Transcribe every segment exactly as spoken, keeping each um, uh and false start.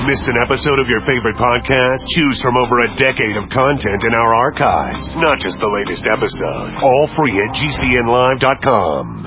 Missed an episode of your favorite podcast? Choose from over a decade of content in our archives, not just the latest episode. All free at G C N live dot com.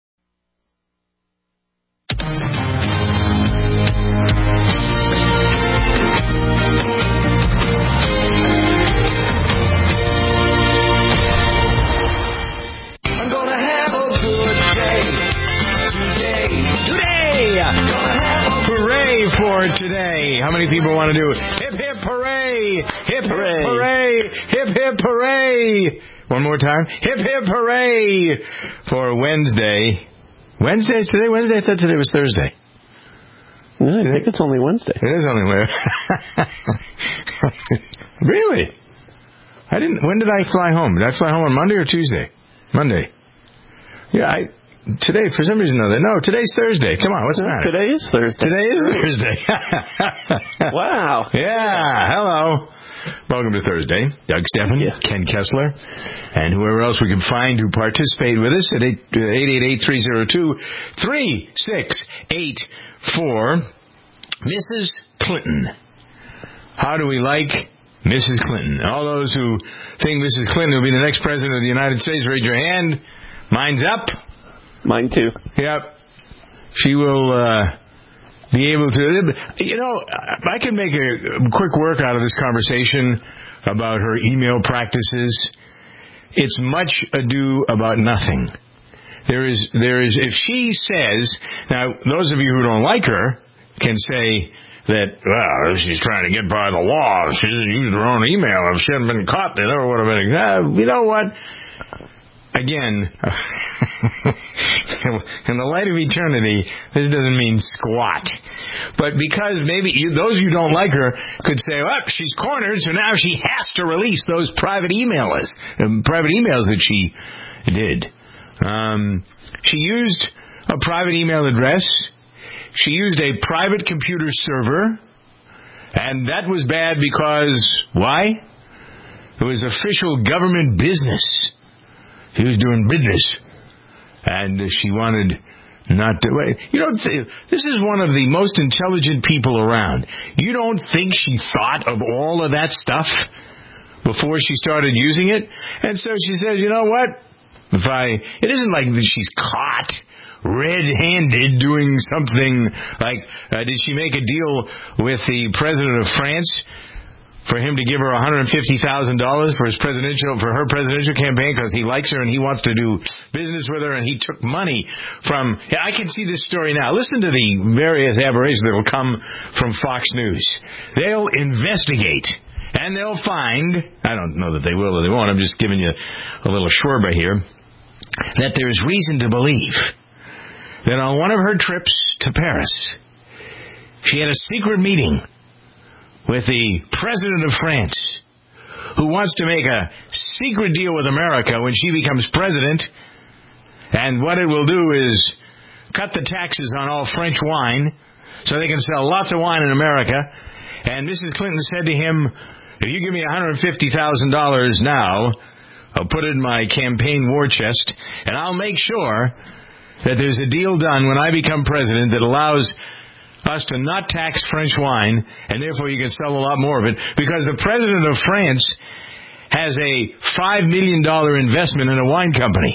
I'm gonna have a good day today. Today! Gonna have a hooray for today. How many people want to do hip hip hooray? Hip hooray. hip hooray. Hip hip hooray. One more time. Hip hip hooray for Wednesday. Wednesday is today? Wednesday? I thought today was Thursday. No, I think it's only Wednesday. It is only Wednesday. Really? I didn't. When did I fly home? Did I fly home on Monday or Tuesday? Monday. Yeah, I... Today, for some reason or other. No, today's Thursday. Come on, what's the matter? Today is Thursday. Today is Thursday. Wow. Yeah, hello. Welcome to Thursday. Doug Steffen, yeah. Ken Kessler, and whoever else we can find who participate with us at eight eight eight, three oh two, three six eight four. Missus Clinton. How do we like Missus Clinton? All those who think Missus Clinton will be the next president of the United States, raise your hand. Mine's up. Mine too. Yep. She will uh, be able to... You know, I can make a quick work out of this conversation about her email practices. It's much ado about nothing. There is, there is. If she says... Now, those of you who don't like her can say that, well, she's trying to get by the law. She didn't use her own email. If she hadn't been caught, they never would have been... Uh, you know what? Again, in the light of eternity, this doesn't mean squat. But because maybe you, those of you who don't like her could say, well, she's cornered, so now she has to release those private emails, um, private emails that she did. Um, she used a private email address. She used a private computer server. And that was bad because, why? It was official government business. She was doing business, and she wanted not to... You don't think... This is one of the most intelligent people around. You don't think she thought of all of that stuff before she started using it? And so she says, you know what? If I... It isn't like that she's caught red-handed doing something like... Uh, did she make a deal with the president of France for him to give her one hundred fifty thousand dollars for his presidential for her presidential campaign because he likes her and he wants to do business with her, and he took money from... I can see this story now. Listen to the various aberrations that will come from Fox News. They'll investigate, and they'll find... I don't know that they will or they won't. I'm just giving you a little shorba here. That there's reason to believe that on one of her trips to Paris, she had a secret meeting with the president of France, who wants to make a secret deal with America when she becomes president. And what it will do is cut the taxes on all French wine so they can sell lots of wine in America. And Missus Clinton said to him, if you give me one hundred fifty thousand dollars now, I'll put it in my campaign war chest, and I'll make sure that there's a deal done when I become president that allows us to not tax French wine, and therefore you can sell a lot more of it, because the president of France has a five million dollars investment in a wine company.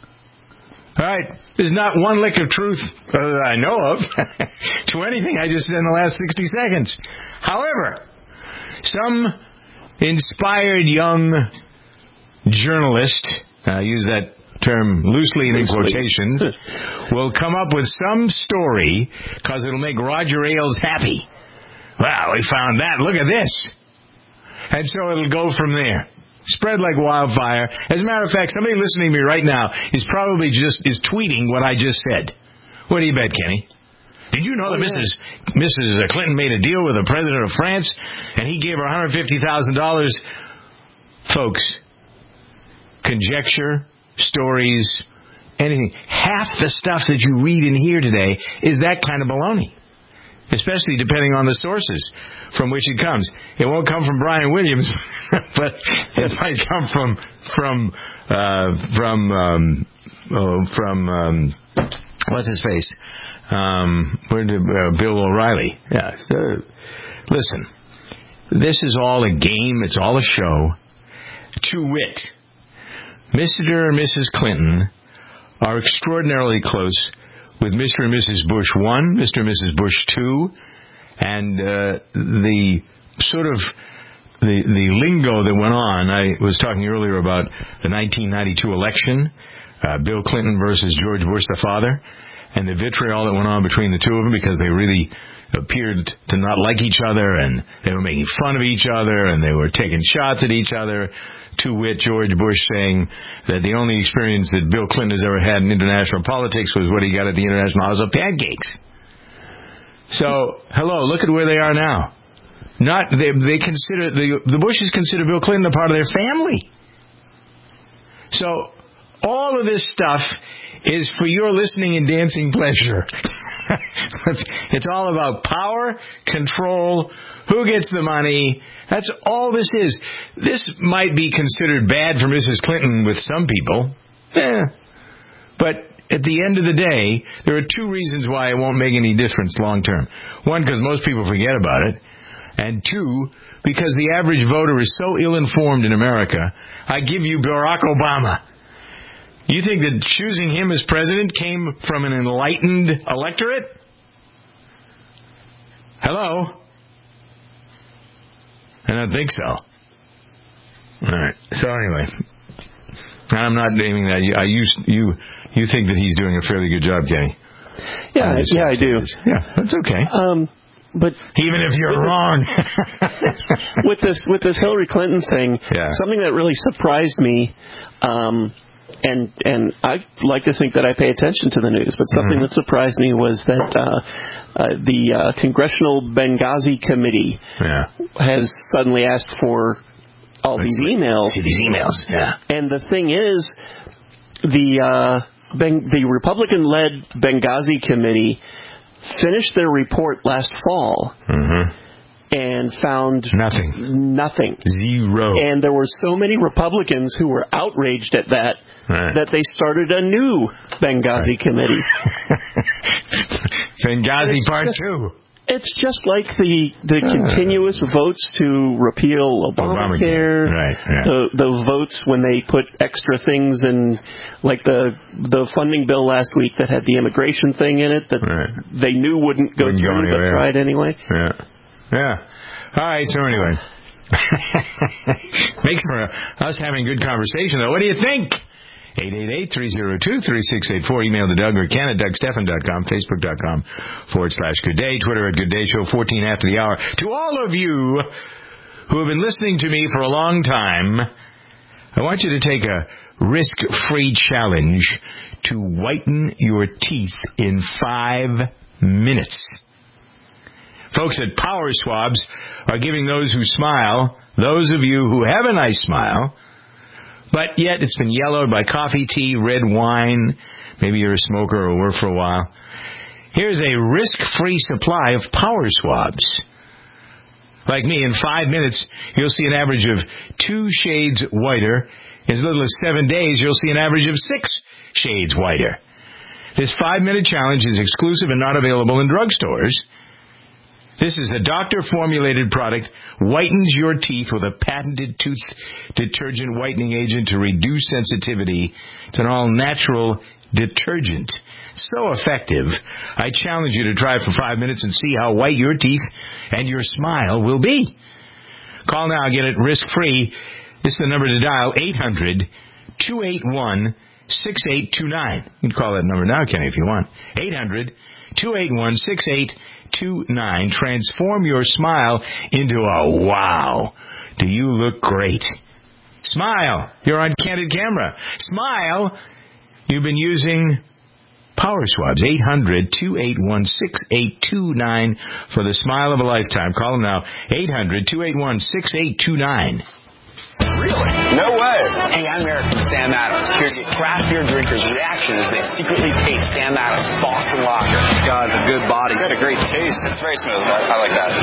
All right, there's not one lick of truth uh, that I know of to anything I just said in the last sixty seconds. However, some inspired young journalist, I use that term loosely and in quotations, will come up with some story because it'll make Roger Ailes happy. Wow, we found that. Look at this. And so it'll go from there. Spread like wildfire. As a matter of fact, somebody listening to me right now is probably just is tweeting what I just said. What do you bet, Kenny? Did you know that Missus Missus Clinton made a deal with the president of France and he gave her one hundred fifty thousand dollars? Folks, conjecture, stories, anything. Half the stuff that you read and hear today is that kind of baloney, especially depending on the sources from which it comes. It won't come from Brian Williams, but it might come from from uh, from um, oh, from um, what's his face, Um, where did uh, Bill O'Reilly? Yeah. So, listen, this is all a game. It's all a show. To wit, Mister and Missus Clinton are extraordinarily close with Mister and Missus Bush one, Mister and Missus Bush two, and uh, the sort of the the lingo that went on. I was talking earlier about the nineteen ninety-two election, uh, Bill Clinton versus George Bush the father, and the vitriol that went on between the two of them because they really appeared to not like each other, and they were making fun of each other, and they were taking shots at each other. To wit, George Bush saying that the only experience that Bill Clinton has ever had in international politics was what he got at the International House of Pancakes. So, hello, look at where they are now. Not they, they consider the the Bushes consider Bill Clinton a part of their family. So, all of this stuff is for your listening and dancing pleasure. It's all about power, control, who gets the money. That's all this is. This might be considered bad for Missus Clinton with some people. Eh. But at the end of the day, there are two reasons why it won't make any difference long term. One, because most people forget about it. And two, because the average voter is so ill-informed in America. I give you Barack Obama. You think that choosing him as president came from an enlightened electorate? Hello? I don't think so. All right. So anyway, I'm not naming that. I use you. You think that he's doing a fairly good job, Kenny? Yeah, yeah, I do. Yeah, that's okay. Um, but even if you're wrong, with this with this Hillary Clinton thing, yeah. something that really surprised me. Um, And and I like to think that I pay attention to the news, but something mm-hmm. that surprised me was that uh, uh, the uh, Congressional Benghazi Committee yeah. has suddenly asked for all Let's these emails. See these emails, yeah. And the thing is, the uh, ben- the Republican-led Benghazi Committee finished their report last fall. Mm-hmm. And found nothing. Nothing. Zero. And there were so many Republicans who were outraged at that right. that they started a new Benghazi right. committee. Benghazi Part just, Two. It's just like the the uh, continuous votes to repeal Obamacare. Obamacare. Right. Yeah. The, the votes when they put extra things in, like the the funding bill last week that had the immigration thing in it that right. they knew wouldn't go wouldn't through, go but tried anyway. Yeah. Yeah. All right, so anyway. Makes for us having good conversation, though. What do you think? eight eight eight, three oh two, three six eight four. Email to Doug or Ken at Doug Stephan dot com, Facebook.com forward slash Good Day, Twitter at Good Day Show, fourteen after the hour. To all of you who have been listening to me for a long time, I want you to take a risk-free challenge to whiten your teeth in five minutes. Folks at Power Swabs are giving those who smile, those of you who have a nice smile, but yet it's been yellowed by coffee, tea, red wine, maybe you're a smoker or work for a while. Here's a risk-free supply of Power Swabs. Like me, in five minutes, you'll see an average of two shades whiter. In as little as seven days, you'll see an average of six shades whiter. This five-minute challenge is exclusive and not available in drugstores. This is a doctor-formulated product, whitens your teeth with a patented tooth detergent whitening agent to reduce sensitivity. It's an all-natural detergent. So effective, I challenge you to try it for five minutes and see how white your teeth and your smile will be. Call now, get it risk-free. This is the number to dial, eight hundred, two eight one, six eight two nine. You can call that number now, Kenny, if you want. eight hundred, two eight one, six eight two nine. Transform your smile into a wow. Do you look great? Smile. You're on candid camera. Smile. You've been using Power Swabs. eight hundred, two eight one, six eight two nine for the smile of a lifetime. Call them now. eight hundred, two eight one, six eight two nine. Really? No way. Hey, I'm Eric from Sam Adams. Here to get craft beer drinkers' reactions as they secretly taste Sam Adams Boston Lager. God, it's a good body. It's got a great taste. It's very smooth. I, I like that. I think you've had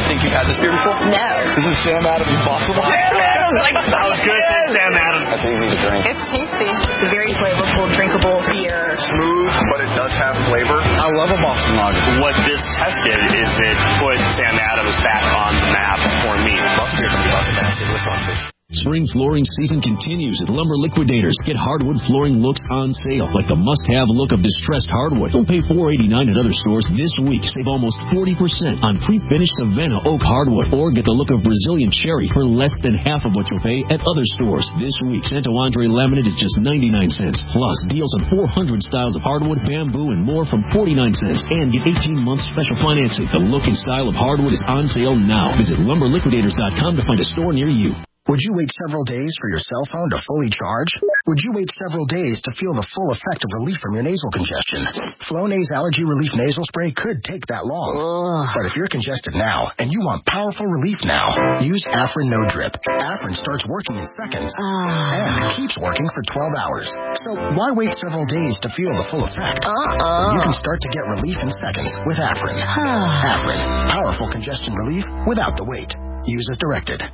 had this beer before? No. This is Sam Adams Boston Lager. Sam Adams! Like, that was good. Sam Adams. That's easy to drink. It's tasty. It's a very flavorful, drinkable beer. Smooth, but it does have flavor. I love a Boston Lager. What this test did is it put Sam Adams back on the map for me. Must be about the basket. Wisconsin. Spring flooring season continues at Lumber Liquidators. Get hardwood flooring looks on sale, like the must-have look of distressed hardwood. Don't pay four dollars and eighty-nine cents at other stores this week. Save almost forty percent on pre-finished Savannah oak hardwood, or get the look of Brazilian cherry for less than half of what you'll pay at other stores this week. Santo Andre laminate is just ninety-nine cents. Plus, deals on four hundred styles of hardwood, bamboo, and more from forty-nine cents. And get eighteen months special financing. The look and style of hardwood is on sale now. Visit lumber liquidators dot com to find a store near you. Would you wait several days for your cell phone to fully charge? Would you wait several days to feel the full effect of relief from your nasal congestion? Flonase Allergy Relief Nasal Spray could take that long. Ugh. But if you're congested now and you want powerful relief now, use Afrin No Drip. Afrin starts working in seconds uh. and keeps working for twelve hours. So why wait several days to feel the full effect? Uh-uh. You can start to get relief in seconds with Afrin. Afrin, powerful congestion relief without the wait. Use as directed.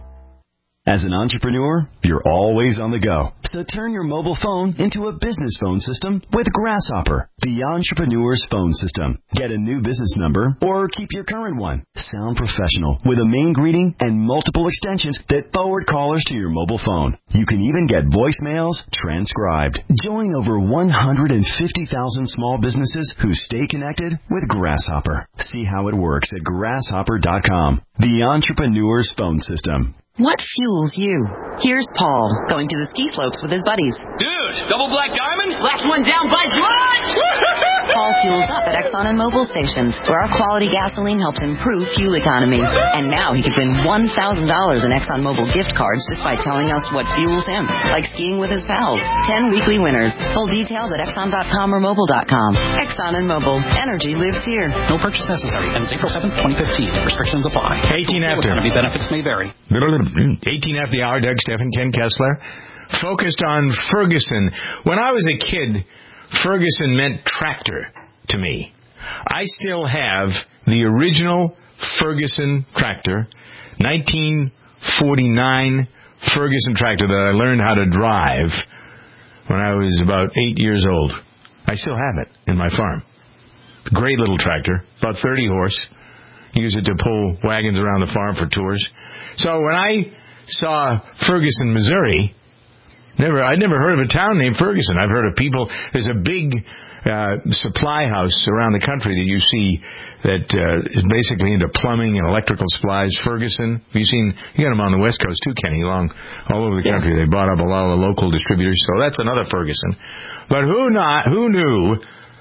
As an entrepreneur, you're always on the go. So turn your mobile phone into a business phone system with Grasshopper, the entrepreneur's phone system. Get a new business number or keep your current one. Sound professional with a main greeting and multiple extensions that forward callers to your mobile phone. You can even get voicemails transcribed. Join over one hundred fifty thousand small businesses who stay connected with Grasshopper. See how it works at grasshopper dot com. The entrepreneur's phone system. What fuels you? Here's Paul, going to the ski slopes with his buddies. Dude, double black diamond? Last one down by what? Paul fuels up at Exxon and Mobil stations, where our quality gasoline helps improve fuel economy. And now he could win one thousand dollars in Exxon Mobil gift cards just by telling us what fuels him, like skiing with his pals. Ten weekly winners. Full details at exxon dot com or mobil dot com. Exxon and Mobil. Energy lives here. No purchase necessary. Ends April seventh, twenty fifteen. Restrictions apply. eighteen after. Benefits may vary. eighteen after the hour, Doug Steffen, Ken Kessler. Focused on Ferguson. When I was a kid, Ferguson meant tractor to me. I still have the original Ferguson tractor, nineteen forty-nine Ferguson tractor that I learned how to drive when I was about eight years old. I still have it in my farm. Great little tractor, about thirty horse. Use it to pull wagons around the farm for tours. So when I saw Ferguson, Missouri, never I'd never heard of a town named Ferguson. I've heard of people. There's a big uh, supply house around the country that you see that uh, is basically into plumbing and electrical supplies. Ferguson. Have you seen? You got them on the West Coast too, Kenny. Along all over the country, they bought up a lot of the local distributors. So that's another Ferguson. But who not? Who knew?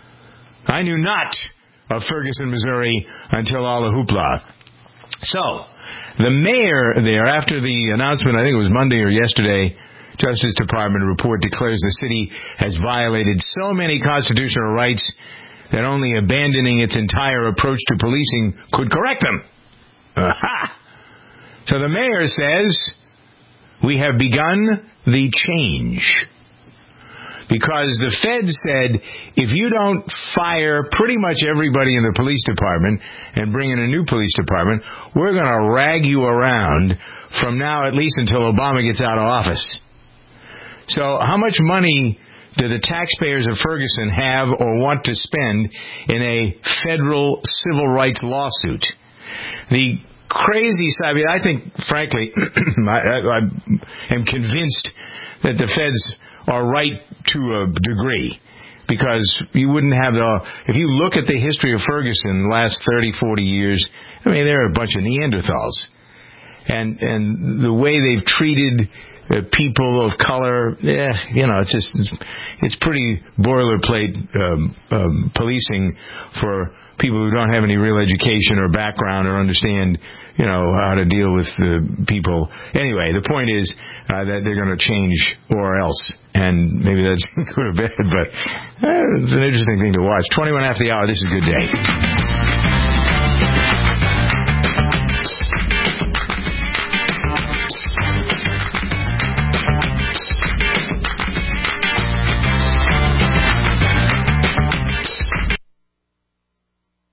I knew not of Ferguson, Missouri until all the hoopla. So, the mayor there, after the announcement, I think it was Monday or yesterday, Justice Department report declares the city has violated so many constitutional rights that only abandoning its entire approach to policing could correct them. Aha! So the mayor says, we have begun the change. Because the feds said, if you don't fire pretty much everybody in the police department and bring in a new police department, we're going to rag you around from now at least until Obama gets out of office. So how much money do the taxpayers of Ferguson have or want to spend in a federal civil rights lawsuit? The crazy side, I mean, I think, frankly, I, I, I am convinced that the feds are right to a degree, because you wouldn't have the, if you look at the history of Ferguson the last thirty, forty years, I mean, they're a bunch of Neanderthals. And and the way they've treated uh, people of color, yeah, you know, it's just, it's, it's pretty boilerplate um, um, policing for people who don't have any real education or background or understand, you know, how to deal with the people. Anyway, the point is uh, that they're going to change or else. And maybe that's good or bad, but uh, it's an interesting thing to watch. twenty-one after the hour, this is a good day. Hi,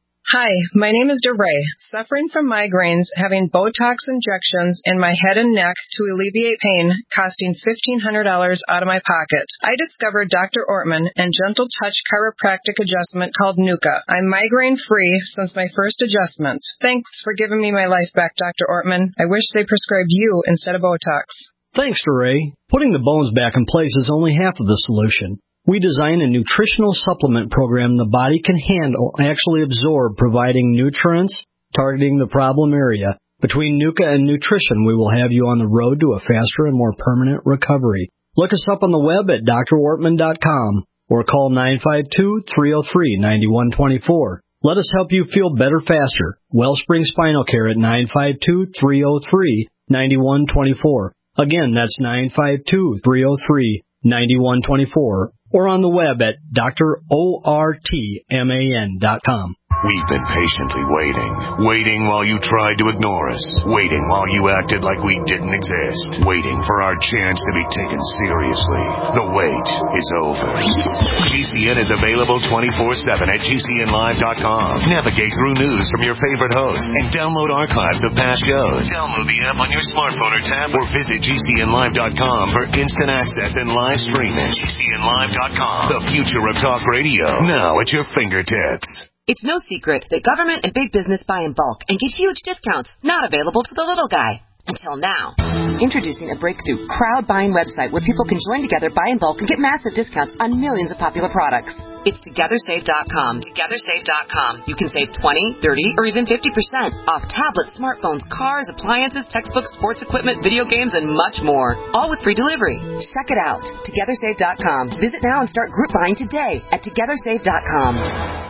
Hi, my name is DeRay, suffering from migraines, having Botox injections in my head and neck to alleviate pain, costing fifteen hundred dollars out of my pocket. I discovered Doctor Ortman and Gentle Touch chiropractic adjustment called Nuka. I'm migraine-free since my first adjustment. Thanks for giving me my life back, Doctor Ortman. I wish they prescribed you instead of Botox. Thanks, DeRay. Putting the bones back in place is only half of the solution. We design a nutritional supplement program the body can handle and actually absorb, providing nutrients, targeting the problem area. Between Nuka and nutrition, we will have you on the road to a faster and more permanent recovery. Look us up on the web at D R ortman dot com or call nine five two, three oh three, nine one two four. Let us help you feel better faster. Wellspring Spinal Care at nine five two, three oh three, nine one two four. Again, that's nine five two, three oh three, nine one two four. Or on the web at D R ortman dot com. We've been patiently waiting. Waiting while you tried to ignore us. Waiting while you acted like we didn't exist. Waiting for our chance to be taken seriously. The wait is over. G C N is available twenty-four seven at G C N live dot com. Navigate through news from your favorite hosts and download archives of past shows. Download the app on your smartphone or tablet or visit G C N live dot com for instant access and live streaming. G C N live dot com. The future of talk radio. Now at your fingertips. It's no secret that government and big business buy in bulk and get huge discounts not available to the little guy. Until now. Introducing a breakthrough crowd buying website where people can join together, buy in bulk, and get massive discounts on millions of popular products. It's together save dot com. together save dot com. You can save twenty, thirty, or even fifty percent off tablets, smartphones, cars, appliances, textbooks, sports equipment, video games, and much more. All with free delivery. Check it out. together save dot com. Visit now and start group buying today at together save dot com.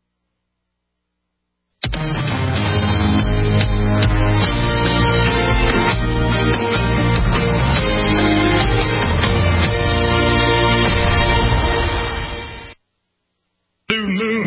Blue moon,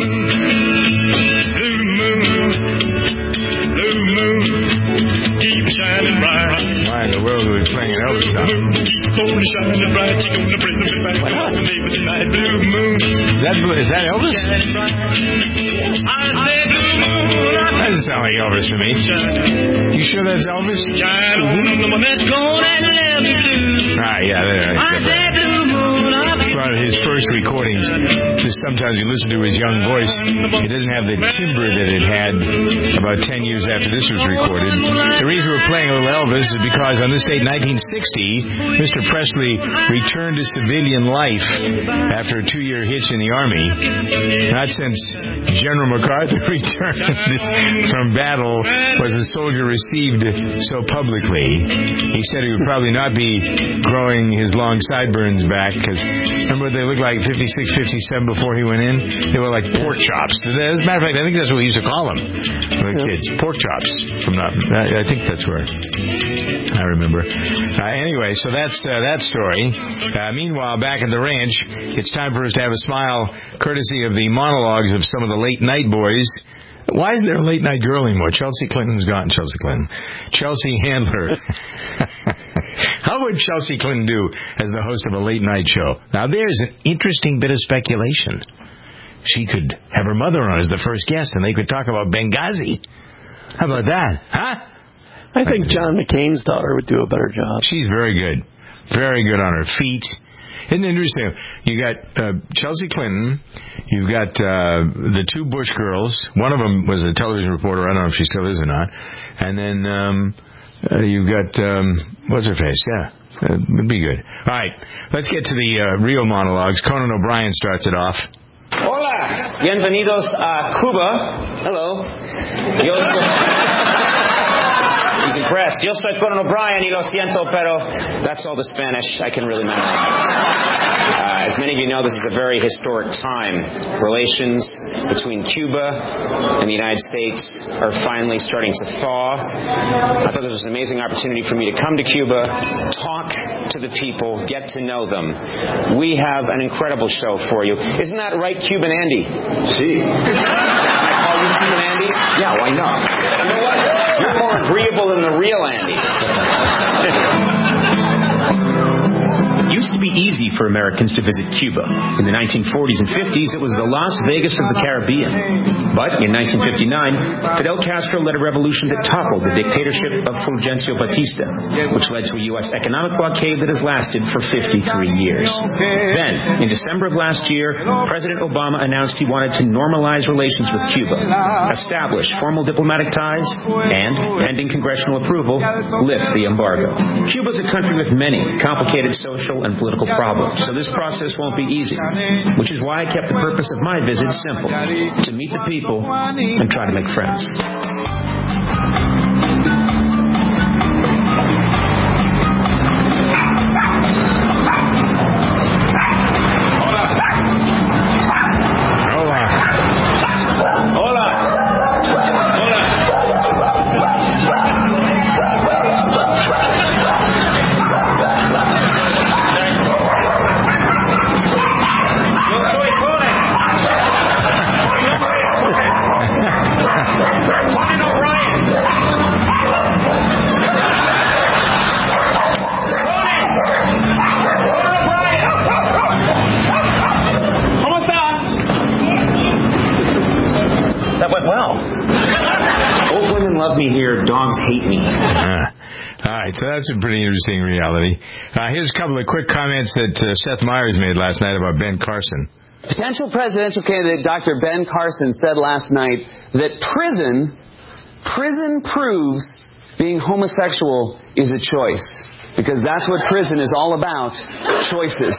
blue moon, blue moon, keep shining bright. Why in the world are we playing an Elvis song? Keep on shining bright, you're gonna bring me back to neighbor tonight. Blue moon, Is that, is that Elvis? shining bright. I say blue moon, That doesn't sound like Elvis to me. You sure that's Elvis? shine on the one that's gone and left me blue. Ah, yeah, there. I say blue moon, One of his first recordings, just sometimes you listen to his young voice, it doesn't have the timbre that it had about ten years after this was recorded. The reason we're playing a little Elvis is because on this date, nineteen sixty, Mister Presley returned to civilian life after a two-year hitch in the Army. Not since General MacArthur returned from battle was a soldier received so publicly. He said he would probably not be growing his long sideburns back because remember what they looked like fifty-six, fifty-seven before he went in? They were like pork chops. As a matter of fact, I think that's what we used to call them for the kids. Pork chops. From not, I think that's where I remember. Uh, anyway, so that's uh, that story. Uh, meanwhile, back at the ranch, it's time for us to have a smile courtesy of the monologues of some of the late night boys. Why isn't there a late night girl anymore? Chelsea Clinton's gone. Chelsea Clinton. Chelsea Handler. How would Chelsea Clinton do as the host of a late night show? Now, there's an interesting bit of speculation. She could have her mother on as the first guest, and they could talk about Benghazi. How about that? Huh? I think John McCain's daughter would do a better job. She's very good. Very good on her feet. Isn't it interesting? You got uh, Chelsea Clinton. You've got uh, the two Bush girls. One of them was a television reporter. I don't know if she still is or not. And then um, uh, you've got, um, what's her face? Yeah. Uh, it'd be good. All right. Let's get to the uh, real monologues. Conan O'Brien starts it off. Hola. Bienvenidos a Cuba. Hello. Yo soy... He's impressed. Yo soy Conan O'Brien y lo siento, pero that's all the Spanish I can really memorize. Uh, as many of you know, this is a very historic time. Relations between Cuba and the United States are finally starting to thaw. I thought this was an amazing opportunity for me to come to Cuba, talk to the people, get to know them. We have an incredible show for you. Isn't that right, Cuban Andy? Si. Can I call you Cuban Andy? Yeah, why not? You know what? You're more agreeable than the real Andy. You used to be easy for Americans to visit Cuba. In the nineteen forties and fifties, it was the Las Vegas of the Caribbean. But in nineteen fifty-nine, Fidel Castro led a revolution that toppled the dictatorship of Fulgencio Batista, which led to a U S economic blockade that has lasted for fifty-three years. Then, in December of last year, President Obama announced he wanted to normalize relations with Cuba, establish formal diplomatic ties, and, pending congressional approval, lift the embargo. Cuba's a country with many complicated social and political problems, so this process won't be easy, which is why I kept the purpose of my visit simple, to meet the people and try to make friends. So that's a pretty interesting reality. Uh, here's a couple of quick comments that uh, Seth Meyers made last night about Ben Carson. Potential presidential candidate Doctor Ben Carson said last night that prison, prison proves being homosexual is a choice. Because that's what prison is all about, choices.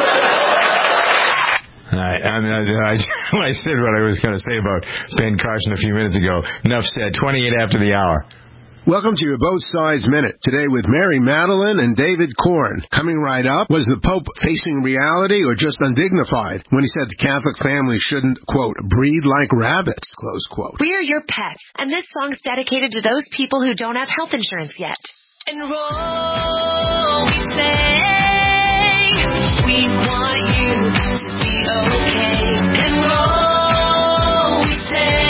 I, I, mean, I, I said what I was going to say about Ben Carson a few minutes ago. Enough said. twenty-eight after the hour. Welcome to your Both Sides Minute. Today with Mary Madeline and David Korn. Coming right up, was the Pope facing reality or just undignified when he said the Catholic family shouldn't, quote, breed like rabbits, close quote. We are your pets, and this song's dedicated to those people who don't have health insurance yet. Enroll, we say, we want you to be okay. Enroll, we say,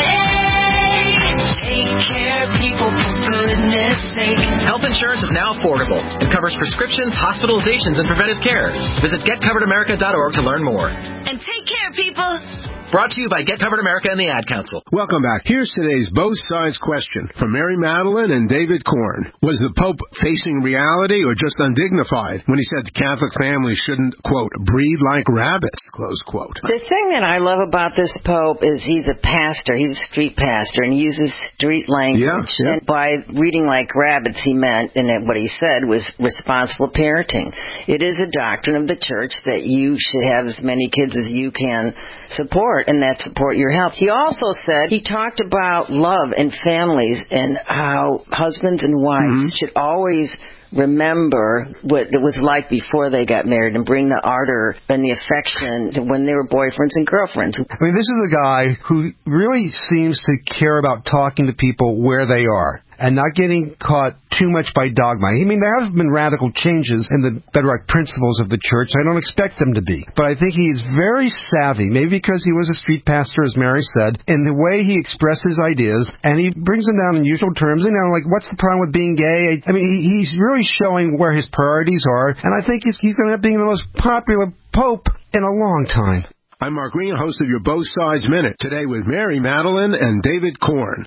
take care of people. Goodness sake. Health insurance is now affordable and covers prescriptions, hospitalizations, and preventive care. Visit get covered america dot org to learn more. And take care, people. Brought to you by Get Covered America and the Ad Council. Welcome back. Here's today's Both Sides question from Mary Madeline and David Korn. Was the Pope facing reality or just undignified when he said the Catholic family shouldn't, quote, breed like rabbits, close quote? The thing that I love about this Pope is he's a pastor. He's a street pastor, and he uses street language. Yeah, yeah. And by reading like rabbits, he meant, and what he said was responsible parenting. It is a doctrine of the church that you should have as many kids as you can support, and that support your health. He also said, he talked about love and families and how husbands and wives mm-hmm. should always remember what it was like before they got married and bring the ardor and the affection to when they were boyfriends and girlfriends. I mean, this is a guy who really seems to care about talking to people where they are and not getting caught too much by dogma. I mean, there have been radical changes in the bedrock principles of the church. I don't expect them to be. But I think he's very savvy, maybe because he was a street pastor, as Mary said, in the way he expresses ideas, and he brings them down in usual terms. You know, like, what's the problem with being gay? I mean, he, he's really showing where his priorities are, and I think he's, he's going to end up being the most popular pope in a long time. I'm Mark Green, host of your Both Sides Minute, today with Mary Madeline and David Korn.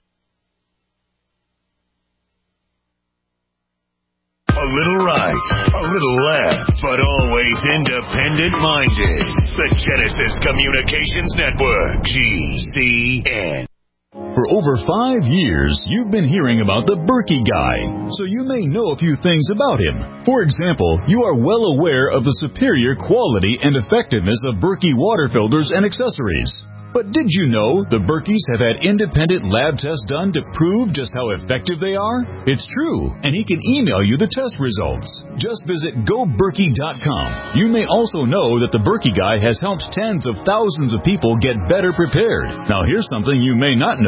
A little right, a little left, but always independent-minded. The Genesis Communications Network, G C N. For over five years, you've been hearing about the Berkey Guy, so you may know a few things about him. For example, you are well aware of the superior quality and effectiveness of Berkey water filters and accessories. But did you know the Berkeys have had independent lab tests done to prove just how effective they are? It's true, and he can email you the test results. Just visit go berkey dot com. You may also know that the Berkey Guy has helped tens of thousands of people get better prepared. Now here's something you may not know.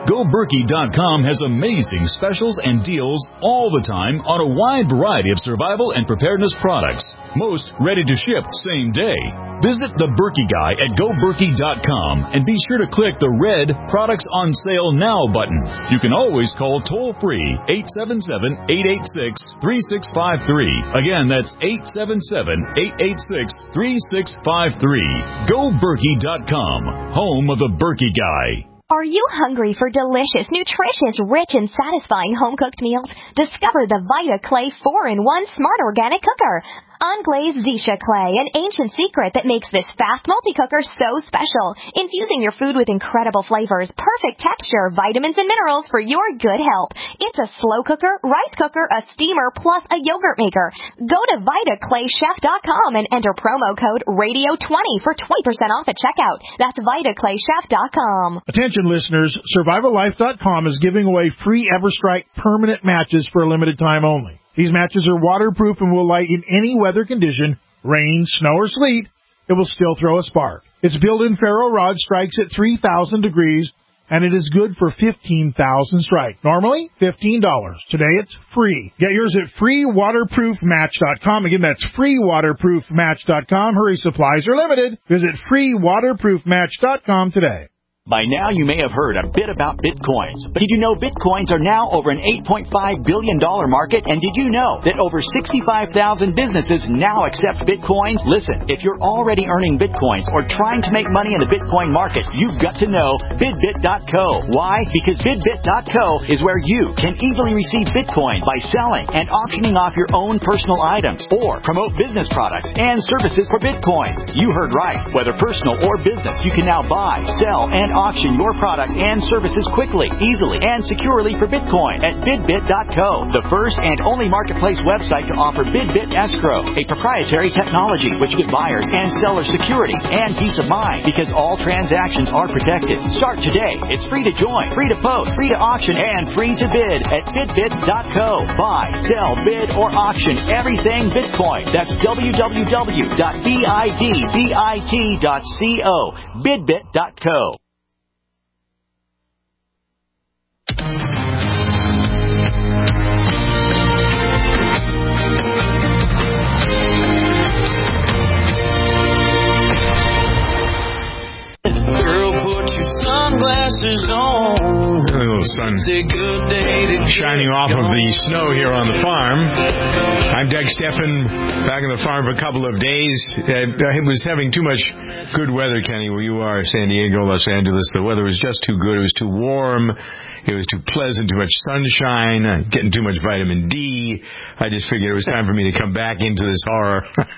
Go Berkey dot com has amazing specials and deals all the time on a wide variety of survival and preparedness products. Most ready to ship same day. Visit the Berkey Guy at Go Berkey dot com and be sure to click the red Products on Sale Now button. You can always call toll-free eight seven seven, eight eight six, three six five three. Again, that's eight seven seven, eight eight six, three six five three. Go Berkey dot com, home of the Berkey Guy. Are you hungry for delicious, nutritious, rich, and satisfying home-cooked meals? Discover the Vita Clay four in one Smart Organic Cooker. Unglazed Zisha clay, an ancient secret that makes this fast multi-cooker so special. Infusing your food with incredible flavors, perfect texture, vitamins, and minerals for your good health. It's a slow cooker, rice cooker, a steamer, plus a yogurt maker. Go to Vita Clay Chef dot com and enter promo code radio twenty for twenty percent off at checkout. That's Vita Clay Chef dot com. Attention listeners, Survival Life dot com is giving away free EverStrike permanent matches for a limited time only. These matches are waterproof and will light in any weather condition, rain, snow, or sleet. It will still throw a spark. Its built-in ferro rod strikes at three thousand degrees, and it is good for fifteen thousand strike. Normally, fifteen dollars. Today, it's free. Get yours at free waterproof match dot com. Again, that's free waterproof match dot com. Hurry, supplies are limited. Visit free waterproof match dot com today. By now, you may have heard a bit about Bitcoins. But did you know Bitcoins are now over an eight point five billion dollars market? And did you know that over sixty-five thousand businesses now accept Bitcoins? Listen, if you're already earning Bitcoins or trying to make money in the Bitcoin market, you've got to know Bidbit dot co. Why? Because Bidbit dot co is where you can easily receive Bitcoin by selling and auctioning off your own personal items or promote business products and services for Bitcoin. You heard right. Whether personal or business, you can now buy, sell, and auction your product and services quickly, easily, and securely for Bitcoin at Bidbit dot co, the first and only marketplace website to offer Bidbit Escrow, a proprietary technology which gives buyers and sellers security and peace of mind because all transactions are protected. Start today. It's free to join, free to post, free to auction, and free to bid at Bidbit dot co. Buy, sell, bid, or auction everything Bitcoin. That's w w w dot bidbit dot co. Bidbit dot co. Sunglasses on. A little sun shining off of the snow here on the farm. I'm Doug Steffen, back in the farm for a couple of days. I was having too much good weather, Kenny, where you are, San Diego, Los Angeles. The weather was just too good. It was too warm. It was too pleasant, too much sunshine, getting too much vitamin D. I just figured it was time for me to come back into this horror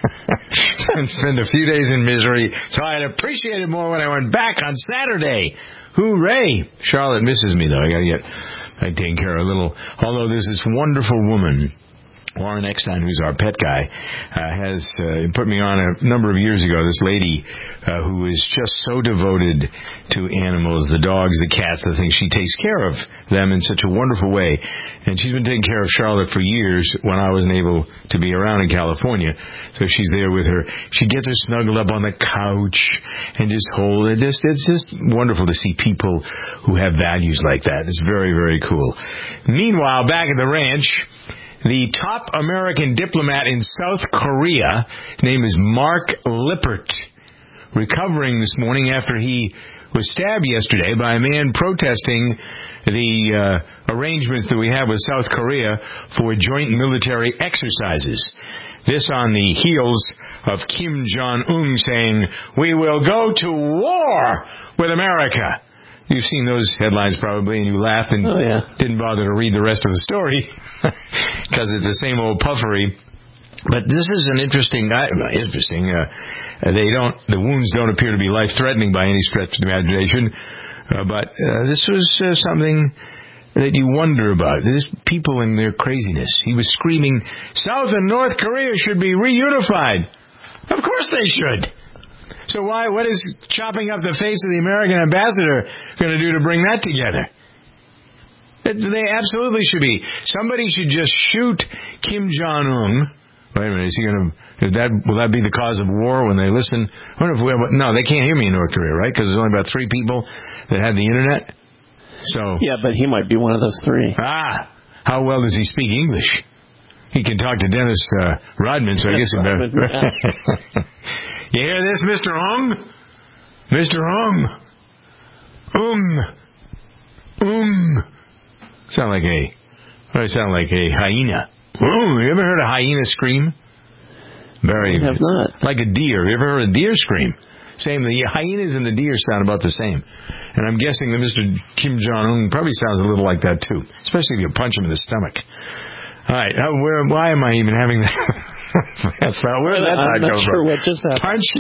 and spend a few days in misery. So I'd appreciate it more when I went back on Saturday. Hooray! Charlotte misses me, though. I got to get I taken care of a little. Although there's this wonderful woman, Warren Eckstein, who's our pet guy, uh, has uh, put me on a number of years ago. This lady uh, who is just so devoted to animals, the dogs, the cats, the things. She takes care of them in such a wonderful way. And she's been taking care of Charlotte for years when I wasn't able to be around in California. So she's there with her. She gets her snuggled up on the couch and just hold it. Just, it's just wonderful to see people who have values like that. It's very, very cool. Meanwhile, back at the ranch, the top American diplomat in South Korea, his name is Mark Lippert, recovering this morning after he was stabbed yesterday by a man protesting the uh, arrangements that we have with South Korea for joint military exercises. This on the heels of Kim Jong-un saying, "We will go to war with America." You've seen those headlines probably, and you laughed and oh, yeah. didn't bother to read the rest of the story because it's the same old puffery. But this is an interesting, interesting. Uh, they don't, the wounds don't appear to be life-threatening by any stretch of the imagination. Uh, but uh, this was uh, something that you wonder about. There's people in their craziness. He was screaming, "South and North Korea should be reunified." Of course they should. So why? What is chopping up the face of the American ambassador going to do to bring that together? They absolutely should be. Somebody should just shoot Kim Jong-un. Wait a minute, is he going to? Is that will that be the cause of war when they listen? I wonder if we have, no, they can't hear me in North Korea, right? Because there's only about three people that have the internet. So yeah, but he might be one of those three. Ah, how well does he speak English? He can talk to Dennis uh, Rodman, so I guess he better. You hear this, Mister Ong? Mister Ong? Um. Um. Sound like a, or sound like a hyena. Oh, you ever heard a hyena scream? Very. I have not. Like a deer. You ever heard a deer scream? Same. The hyenas and the deer sound about the same. And I'm guessing that Mister Kim Jong-un probably sounds a little like that, too. Especially if you punch him in the stomach. All right. Uh, where, why am I even having that? Where did that I'm not not come sure from? what just happened.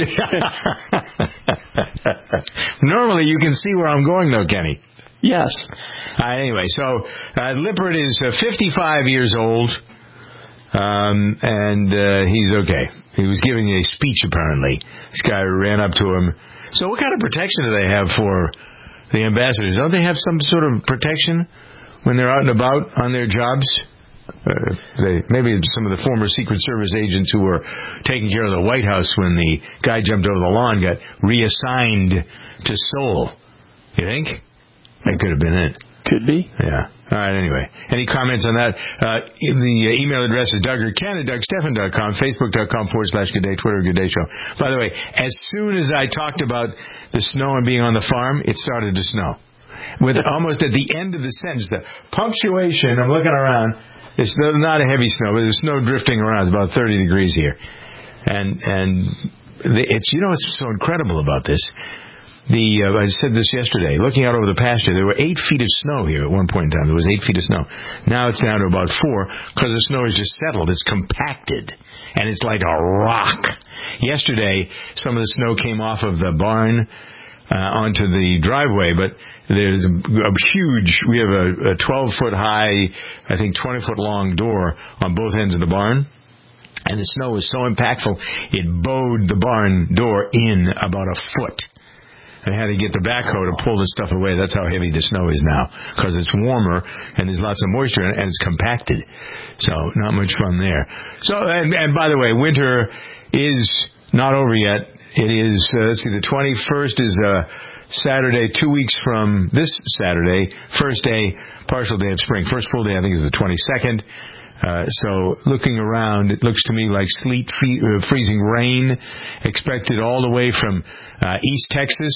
Punch. Normally you can see where I'm going, though, Kenny. Yes. Uh, anyway, so uh, Lippert is uh, fifty-five years old, um, and uh, he's okay. He was giving a speech, apparently. This guy ran up to him. So what kind of protection do they have for the ambassadors? Don't they have some sort of protection when they're out and about on their jobs? Uh, they, maybe some of the former Secret Service agents who were taking care of the White House when the guy jumped over the lawn got reassigned to Seoul. You think? That could have been it. Could be. Yeah. All right, anyway. Any comments on that? Uh, the email address is Doug Ken at Doug Stephan dot com, Facebook.com forward slash Good Day, Twitter, Good Day Show. By the way, as soon as I talked about the snow and being on the farm, it started to snow. With almost at the end of the sentence, the punctuation, I'm looking around, it's not a heavy snow, but there's snow drifting around. It's about thirty degrees here. And, and it's, you know what's so incredible about this? The uh, I said this yesterday. Looking out over the pasture, there were eight feet of snow here at one point in time. There was eight feet of snow. Now it's down to about four because the snow is just settled. It's compacted, and it's like a rock. Yesterday, some of the snow came off of the barn uh, onto the driveway, but there's a, a huge. We have a, a twelve foot high, I think twenty foot long door on both ends of the barn. And the snow was so impactful, it bowed the barn door in about a foot. I had to get the backhoe to pull this stuff away. That's how heavy the snow is now, because it's warmer and there's lots of moisture in it, and it's compacted. So not much fun there. So and, and by the way, winter is not over yet. It is uh, let's see, the twenty-first is uh, Saturday, two weeks from this Saturday. First day, partial day of spring. First full day, I think, is the twenty-second. Uh, so looking around, it looks to me like sleet, free, uh, freezing rain expected all the way from uh, East Texas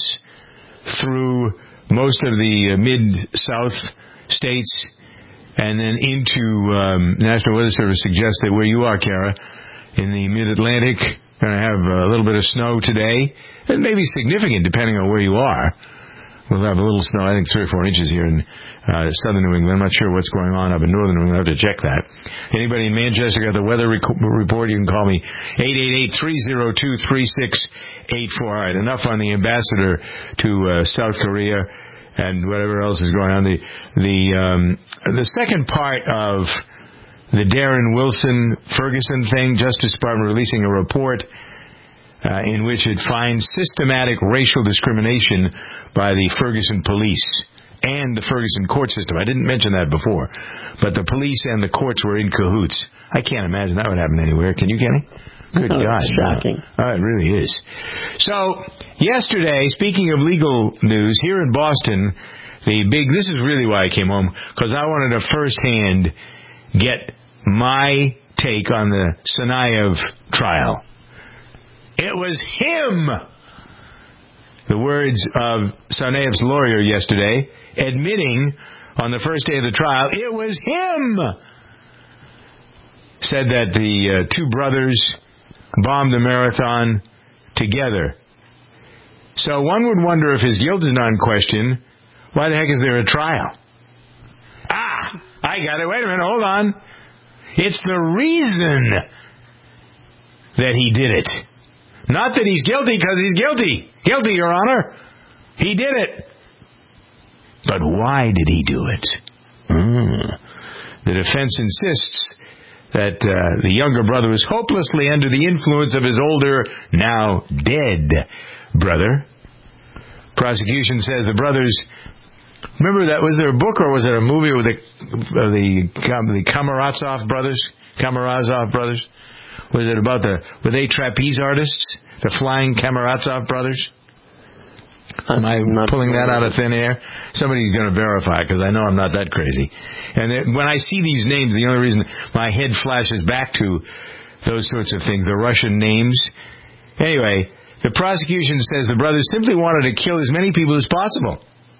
through most of the uh, mid-south states and then into um, National Weather Service suggests that where you are, Kara, in the mid-Atlantic, going to have a little bit of snow today. It may be significant depending on where you are. We'll have a little snow, I think three or four inches here in uh, southern New England. I'm not sure what's going on up in northern New England. I'll have to check that. Anybody in Manchester got the weather rec- report, you can call me eight eight eight, three oh two, three six eight four. All right, enough on the ambassador to uh, South Korea and whatever else is going on. The the um, the second part of the Darren Wilson Ferguson thing, Justice Department releasing a report Uh, in which it finds systematic racial discrimination by the Ferguson police and the Ferguson court system. I didn't mention that before, but the police and the courts were in cahoots. I can't imagine that would happen anywhere. Can you, Kenny? Good no, God. It's shocking. Oh, it really is. So, yesterday, speaking of legal news, here in Boston, the big, this is really why I came home, because I wanted to firsthand get my take on the Tsarnaev trial. It was him, the words of Tsarnaev's lawyer yesterday, admitting on the first day of the trial, it was him, said that the uh, two brothers bombed the marathon together. So one would wonder if his guilt is not in question, why the heck is there a trial? Ah, I got it. Wait a minute, hold on. It's the reason that he did it. Not that he's guilty, because he's guilty. Guilty, Your Honor. He did it. But why did he do it? Mm. The defense insists that uh, the younger brother was hopelessly under the influence of his older, now dead brother. Prosecution says the brothers... Remember that? Was there a book or was there a movie with the, uh, the, the Karamazov brothers? Karamazov brothers? Was it about the, were they trapeze artists? The flying Karamazov brothers? Am I pulling that out of thin air? Somebody's going to verify, because I know I'm not that crazy. And it, when I see these names, the only reason my head flashes back to those sorts of things, the Russian names. Anyway, the prosecution says the brothers simply wanted to kill as many people as possible.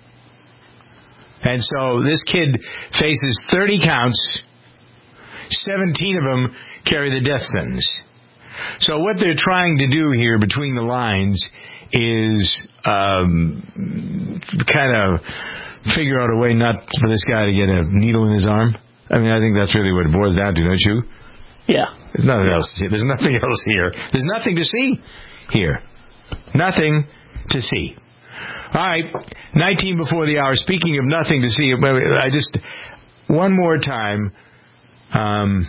And so this kid faces thirty counts, seventeen of them carry the death sentence. So what they're trying to do here between the lines is um, kind of figure out a way not for this guy to get a needle in his arm. I mean, I think that's really what it boils down to, don't you? Yeah. There's nothing else. There's nothing else here. There's nothing to see here. Nothing to see. All right, nineteen before the hour. Speaking of nothing to see, I just one more time. Um,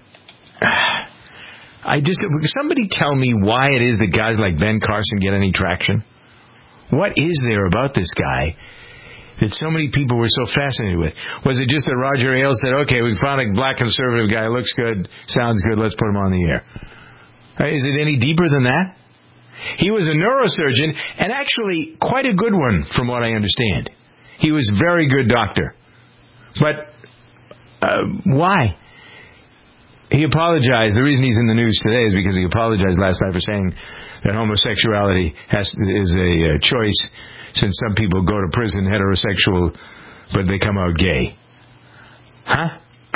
I just somebody tell me why it is that guys like Ben Carson get any traction. What is there about this guy that so many people were so fascinated with? Was it just that Roger Ailes said, "Okay, we found a black conservative guy, looks good, sounds good, let's put him on the air"? Is it any deeper than that? He was a neurosurgeon, and actually quite a good one, from what I understand. He was a very good doctor. But uh, why? He apologized. The reason he's in the news today is because he apologized last night for saying that homosexuality has, is a uh, choice, since some people go to prison heterosexual, but they come out gay. Huh?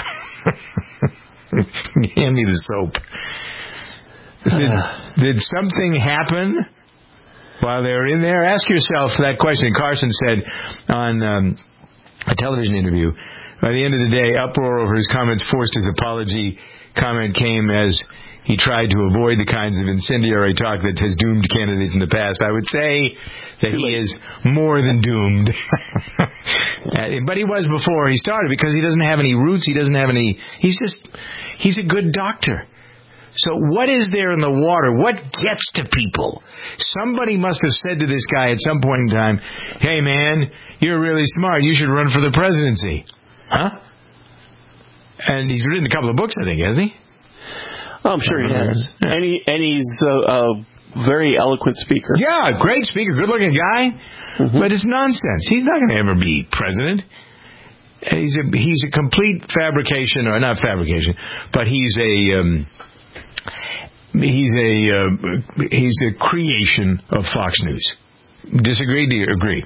Hand me the soap. Did, did something happen while they were in there? Ask yourself that question. Carson said on um, a television interview, by the end of the day, uproar over his comments forced his apology. Comment came as he tried to avoid the kinds of incendiary talk that has doomed candidates in the past. I would say that he is more than doomed. But he was before he started, because he doesn't have any roots. He doesn't have any... He's just... He's a good doctor. So what is there in the water? What gets to people? Somebody must have said to this guy at some point in time, "Hey, man, you're really smart. You should run for the presidency." Huh? And he's written a couple of books, I think, hasn't he? Oh, I'm sure he has. Yeah. And, he, and he's a, a very eloquent speaker. Yeah, great speaker, good-looking guy. Mm-hmm. But it's nonsense. He's not going to ever be president. He's a, he's a complete fabrication, or not fabrication, but he's a... Um, He's a uh, he's a creation of Fox News. Disagree? Do you agree?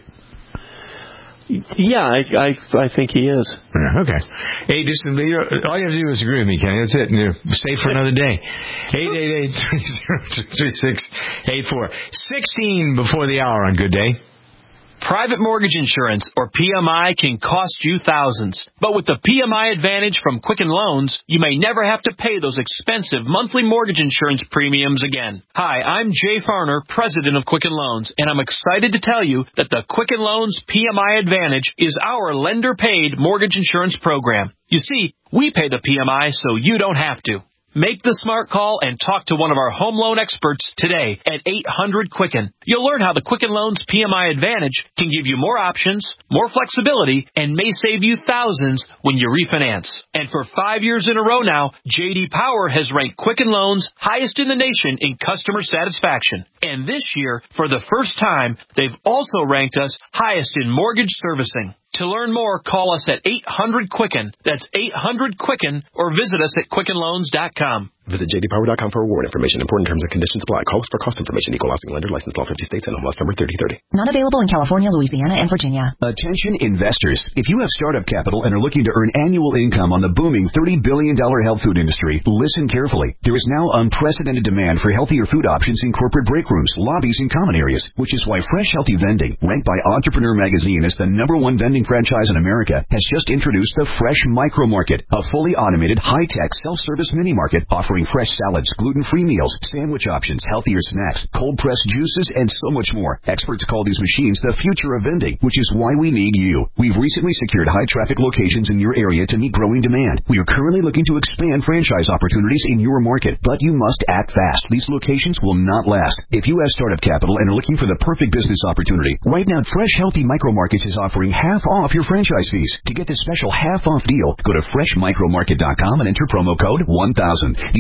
Yeah, I I, I think he is. Yeah, okay. Hey, just all you have to do is agree with me, Kenny. That's it. You're safe for another day. Eight eight eight three zero two three six eight four. Sixteen before the hour on Good Day. Private mortgage insurance, or P M I, can cost you thousands. But with the P M I Advantage from Quicken Loans, you may never have to pay those expensive monthly mortgage insurance premiums again. Hi, I'm Jay Farner, president of Quicken Loans, and I'm excited to tell you that the Quicken Loans P M I Advantage is our lender-paid mortgage insurance program. You see, we pay the P M I so you don't have to. Make the smart call and talk to one of our home loan experts today at eight hundred Quicken. You'll learn how the Quicken Loans P M I Advantage can give you more options, more flexibility, and may save you thousands when you refinance. And for five years in a row now, J D Power has ranked Quicken Loans highest in the nation in customer satisfaction. And this year, for the first time, they've also ranked us highest in mortgage servicing. To learn more, call us at eight hundred Quicken. That's eight hundred Quicken, or visit us at quicken loans dot com. Visit j d power dot com for award information. Important terms and conditions apply. Call us for cost information. Equal housing lender. Licensed law fifty states and home loss number thirty thirty. Not available in California, Louisiana, and Virginia. Attention investors. If you have startup capital and are looking to earn annual income on the booming thirty billion dollars health food industry, listen carefully. There is now unprecedented demand for healthier food options in corporate break rooms, lobbies, and common areas, which is why Fresh Healthy Vending, ranked by Entrepreneur Magazine as the number one vending franchise in America, has just introduced the Fresh Micro Market, a fully automated, high-tech, self-service mini-market offering fresh salads, gluten-free meals, sandwich options, healthier snacks, cold-pressed juices, and so much more. Experts call these machines the future of vending, which is why we need you. We've recently secured high-traffic locations in your area to meet growing demand. We are currently looking to expand franchise opportunities in your market, but you must act fast. These locations will not last. If you have startup capital and are looking for the perfect business opportunity, right now Fresh Healthy Micro Markets is offering half off your franchise fees. To get this special half-off deal, go to fresh micro market dot com and enter promo code one thousand. These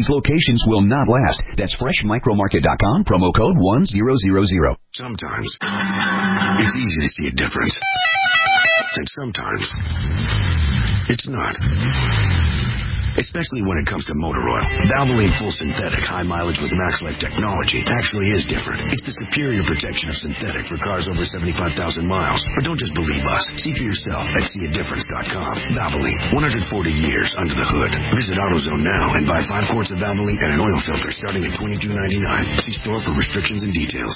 locations will not last. That's fresh micro market dot com, promo code one thousand. Sometimes it's easy to see a difference. And sometimes it's not. Especially when it comes to motor oil. Valvoline Full Synthetic High Mileage with MaxLife technology actually is different. It's the superior protection of synthetic for cars over seventy-five thousand miles. But don't just believe us. See for yourself at see a difference dot com. Valvoline, one hundred forty years under the hood. Visit AutoZone now and buy five quarts of Valvoline and an oil filter starting at twenty-two ninety-nine. See store for restrictions and details.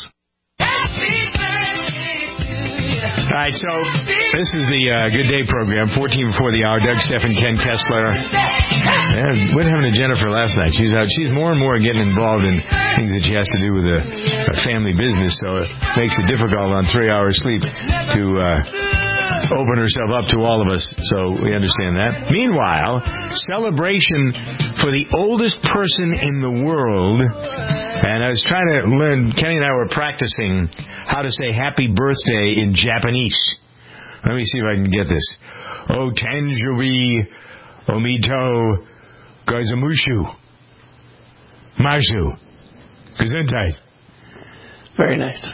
All right, so this is the uh, Good Day program, fourteen before the hour. Doug, Stephen, Ken Kessler. Yeah, what happened to Jennifer last night? She's out. She's more and more getting involved in things that she has to do with a, a family business, so it makes it difficult on three hours sleep to uh, open herself up to all of us, so we understand that. Meanwhile, celebration for the oldest person in the world. And I was trying to learn, Kenny and I were practicing how to say happy birthday in Japanese. Let me see if I can get this. O Tanjuri Omito Gazamushu Mashu Gesundheit. Very nice.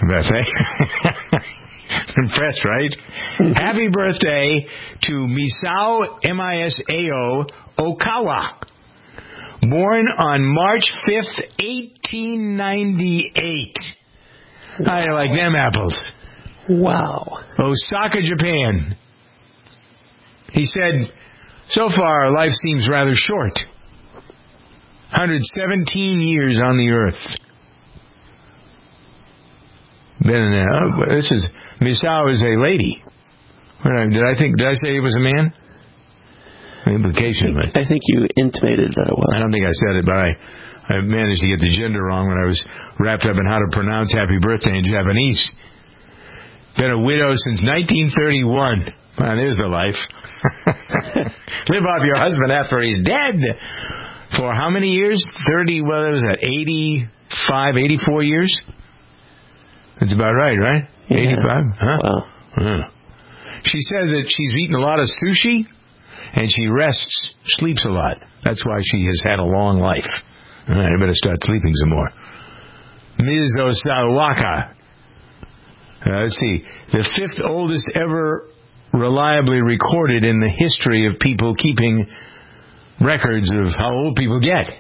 Impressed, right? Happy birthday to Misao, M I S A O, Okawa. Born on March fifth, eighteen ninety-eight. I like them apples. Wow. Osaka, Japan. He said, so far, life seems rather short. one hundred seventeen years on the earth. Then, uh, this is, Misao is a lady. Did I think, did I say it was a man? Implication, I think, I think you intimated that it was. I don't think I said it, but I, I managed to get the gender wrong when I was wrapped up in how to pronounce happy birthday in Japanese. Been a widow since nineteen thirty-one. Man, there's the life. Live off your husband after he's dead. For how many years? thirty, what was that, eighty-five, eighty-four years? That's about right, right? Yeah. eighty-five? Huh? Wow. Huh. She says that she's eaten a lot of sushi. And she rests, sleeps a lot. That's why she has had a long life. All right, I better start sleeping some more. Miz Osawaka. Uh, let's see. The fifth oldest ever reliably recorded in the history of people keeping records of how old people get.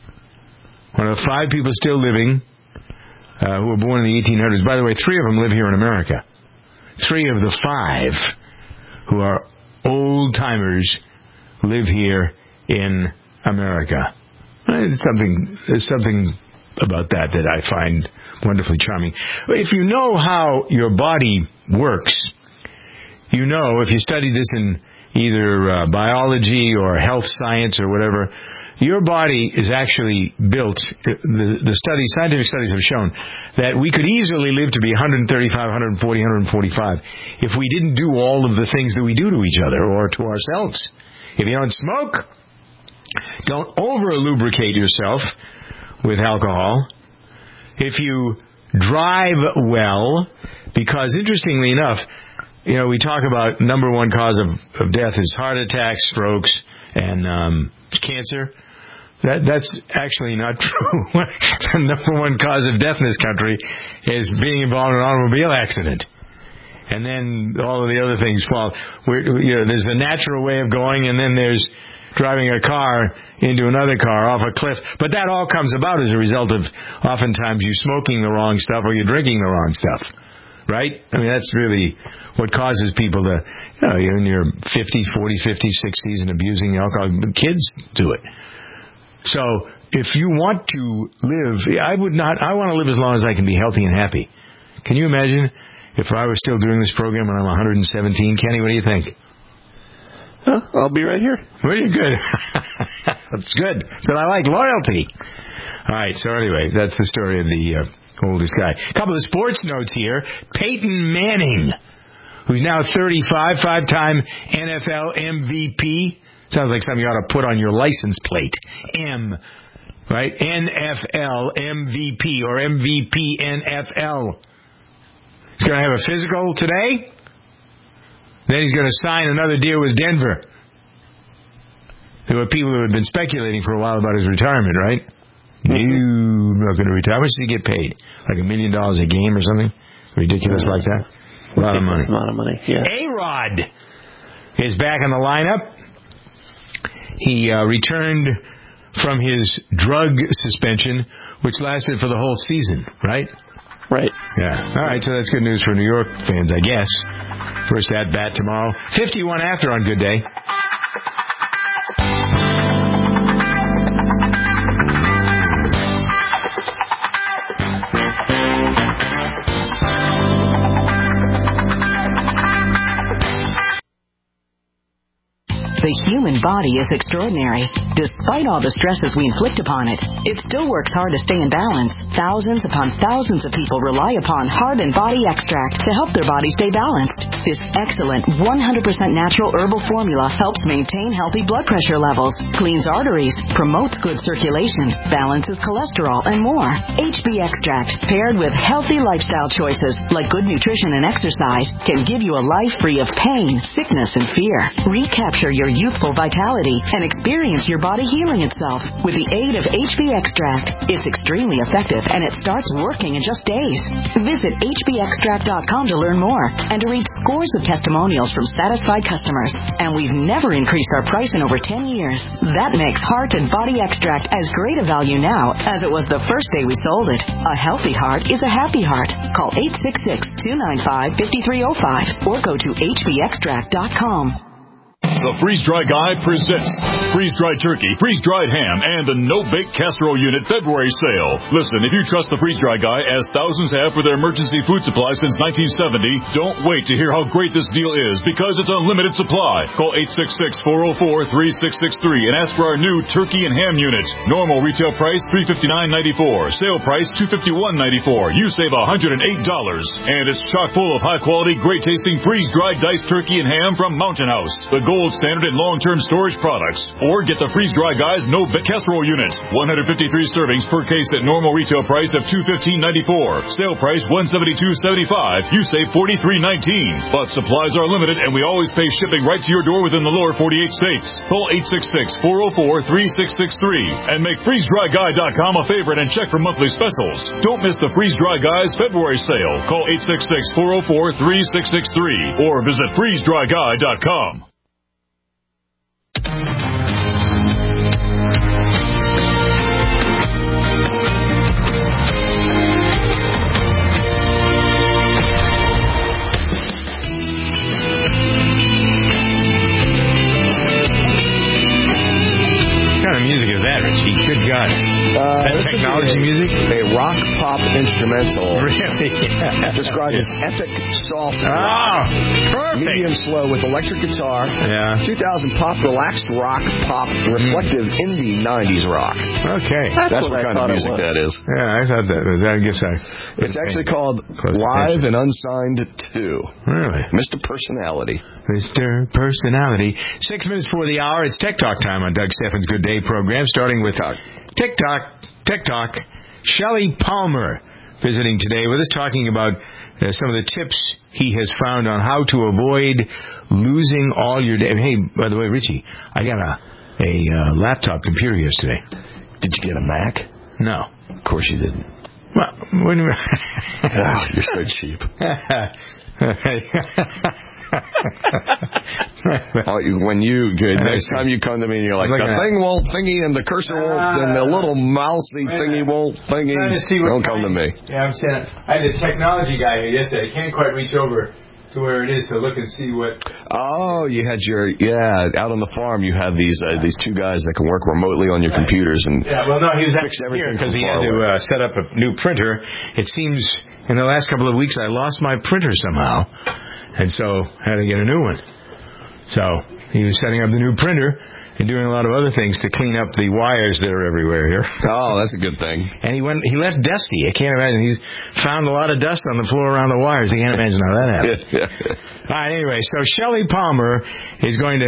One of five people still living uh, who were born in the eighteen hundreds. By the way, three of them live here in America. Three of the five who are old-timers live here in America. There's something, there's something about that that I find wonderfully charming. If you know how your body works, you know, if you study this in either uh, biology or health science or whatever, your body is actually built, the, the studies, scientific studies have shown that we could easily live to be one thirty-five, one forty, one forty-five if we didn't do all of the things that we do to each other or to ourselves. If you don't smoke, don't over-lubricate yourself with alcohol. If you drive well, because interestingly enough, you know, we talk about number one cause of, of death is heart attacks, strokes, and um, cancer. That that's actually not true. The number one cause of death in this country is being involved in an automobile accident. And then all of the other things fall. We're, you know, there's a natural way of going, and then there's driving a car into another car off a cliff. But that all comes about as a result of oftentimes you smoking the wrong stuff or you're drinking the wrong stuff. Right? I mean, that's really what causes people to, you know, you're in your fifties, forties, fifties, sixties and abusing alcohol. Kids do it. So if you want to live, I would not, I want to live as long as I can be healthy and happy. Can you imagine if I was still doing this program when I'm one hundred seventeen? Kenny, what do you think? Huh, I'll be right here. Very good. That's good. But I like loyalty. All right, so anyway, that's the story of the uh, oldest guy. A couple of sports notes here. Peyton Manning, who's now thirty-five, five-time N F L M V P. Sounds like something you ought to put on your license plate. M, right? N F L M V P or M V P N F L. He's going to have a physical today. Then he's going to sign another deal with Denver. There were people who had been speculating for a while about his retirement, right? You not going to retire. How much does he get paid? Like a million dollars a game or something? Ridiculous like that? A lot of money. A lot of money, yeah. A-Rod is back in the lineup. He uh, returned from his drug suspension, which lasted for the whole season, right? Right. Yeah. All right, so that's good news for New York fans, I guess. First at bat tomorrow. fifty-one after on Good Day. The human body is extraordinary. Despite all the stresses we inflict upon it, it still works hard to stay in balance. Thousands upon thousands of people rely upon Heart and Body Extract to help their body stay balanced. This excellent one hundred percent natural herbal formula helps maintain healthy blood pressure levels, cleans arteries, promotes good circulation, balances cholesterol, and more. H B Extract, paired with healthy lifestyle choices like good nutrition and exercise, can give you a life free of pain, sickness, and fear. Recapture your youthful vitality and experience your body healing itself with the aid of H B Extract. It's extremely effective and it starts working in just days. Visit H B extract dot com to learn more and to read scores of testimonials from satisfied customers. And we've never increased our price in over ten years. That makes Heart and Body Extract as great a value now as it was the first day we sold it. A healthy heart is a happy heart. Call eight six six, two nine five, five three zero five or go to H B extract dot com. The Freeze Dry Guy presents freeze-dried turkey, freeze-dried ham, and the no-bake casserole unit February sale. Listen, if you trust the Freeze Dry Guy, as thousands have for their emergency food supply since nineteen seventy, don't wait to hear how great this deal is, because it's unlimited supply. Call eight six six, four zero four, three six six three and ask for our new turkey and ham unit. Normal retail price three hundred fifty-nine dollars and ninety-four cents. Sale price two hundred fifty-one dollars and ninety-four cents. You save one hundred eight dollars. And it's chock full of high-quality, great-tasting freeze-dried diced turkey and ham from Mountain House, the gold standard in long-term storage products. Or get the Freeze Dry Guy's No Bake Casserole Unit. one hundred fifty-three servings per case at normal retail price of two hundred fifteen dollars and ninety-four cents. Sale price one hundred seventy-two dollars and seventy-five cents. You save forty-three dollars and nineteen cents. But supplies are limited and we always pay shipping right to your door within the lower forty-eight states. Call eight six six, four zero four, three six six three and make freeze dry guy dot com a favorite and check for monthly specials. Don't miss the Freeze Dry Guy's February sale. Call eight six six, four zero four, three six six three or visit freeze dry guy dot com. What kind of music is that, Richie? Good God. Uh, that technology a, music? A rock pop instrumental. Really? Yeah. Described as epic, soft, oh, rock, perfect. medium slow with electric guitar. Yeah. two thousand pop, relaxed rock, pop, reflective mm. indie nineties rock. Okay. That's, That's what, what kind of music that is. Yeah, I thought that was. I guess I. It's actually called Live and Unsigned two. Really? Mister Personality. Mister Personality. Six minutes before the hour. It's Tech Talk time on Doug Steffens' Good Day program, starting with TikTok. TikTok. Shelley Palmer visiting today with us, talking about uh, some of the tips he has found on how to avoid losing all your day. Hey, by the way, Richie, I got a a uh, laptop computer yesterday. Did you get a Mac? No. Of course you didn't. Well, what do you oh, you're so cheap. oh, you, when you good, next time you come to me and you're like, the thing won't thingy and the cursor won't uh, and the little mousy thingy won't thingy, don't come to me. Yeah, I'm saying I had a technology guy here yesterday. I can't quite reach over to where it is to look and see what. Oh, you had your yeah out on the farm. You have these uh, these two guys that can work remotely on your right. computers and yeah. Well, no, he was fix everything because he had to uh, set up a new printer. It seems in the last couple of weeks I lost my printer somehow. And so had to get a new one. So he was setting up the new printer and doing a lot of other things to clean up the wires that are everywhere here. Oh, that's a good thing. And he went. He left dusty. I can't imagine. He's found a lot of dust on the floor around the wires. I can't imagine how that happened. All right. Anyway, so Shelley Palmer is going to